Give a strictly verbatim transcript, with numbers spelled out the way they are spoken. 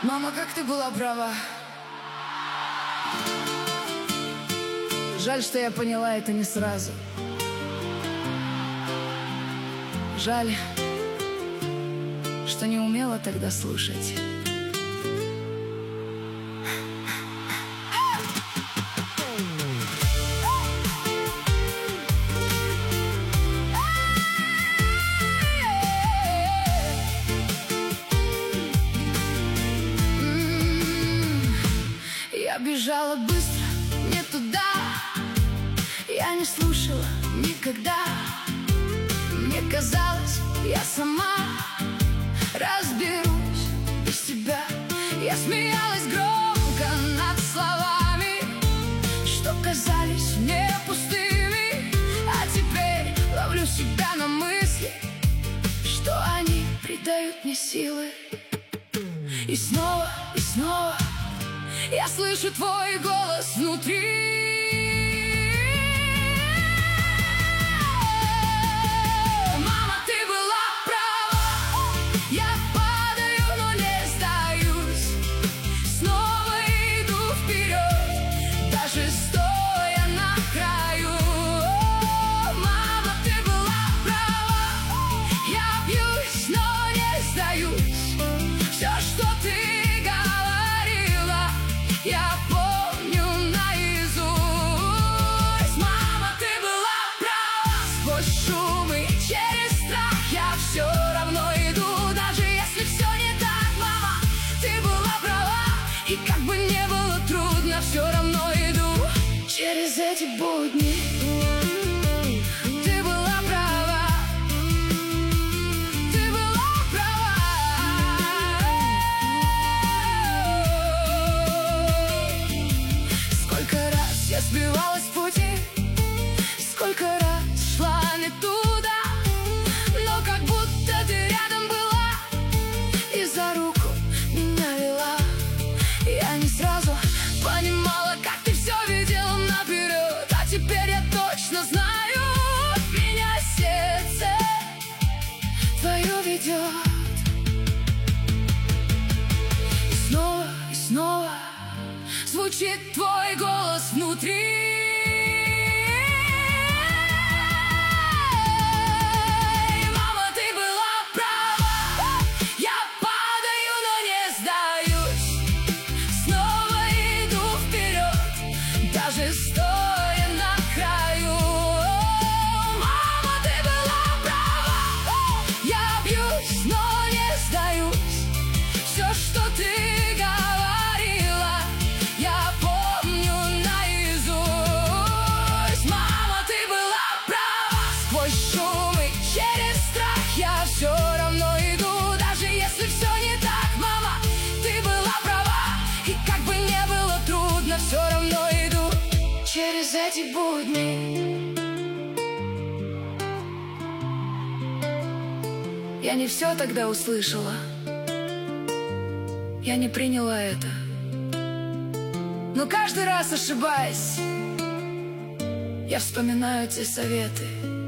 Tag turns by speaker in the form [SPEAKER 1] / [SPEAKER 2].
[SPEAKER 1] Мама, как ты была права. Жаль, что я поняла это не сразу. Жаль, что не умела тогда слушать. Я бежала быстро, не туда. Я не слушала никогда. Мне казалось, я сама разберусь без тебя. Я смеялась громко над словами, что казались мне пустыми. А теперь ловлю себя на мысли, что они придают мне силы. И снова, и снова я слышу твой голос внутри. Мама, ты была права. Я падаю, но не сдаюсь. Снова иду вперед, даже стоя на краю. Мама, ты была права. Я бьюсь, но не сдаюсь. Все, что ты я помню наизусть. Мама, ты была права. Сквозь шум и через страх я все равно иду, даже если все не так. Мама, ты была права. И как бы не было трудно, все равно иду через эти будни. Ты была права. Ты была права. Я сбивалась в пути, сколько раз шла не туда, но как будто ты рядом была и за руку меня вела. Я не сразу понимала, как ты все видела наперед, а теперь я точно знаю, меня сердце твое ведет. И снова, и снова звучит твой голос внутри. Мама, ты была права. Я падаю, но не сдаюсь. Снова иду вперед, даже стоя на краю. Мама, ты была права. Я бьюсь, но не сдаюсь. Все, что ты говорила, я помню наизусть. Мама, ты была права. Сквозь шум и через страх я все равно иду, даже если все не так. Мама, ты была права. И как бы не было трудно, все равно иду через эти будни. Я не все тогда услышала. Я не приняла это. Но каждый раз ошибаясь, я вспоминаю те советы.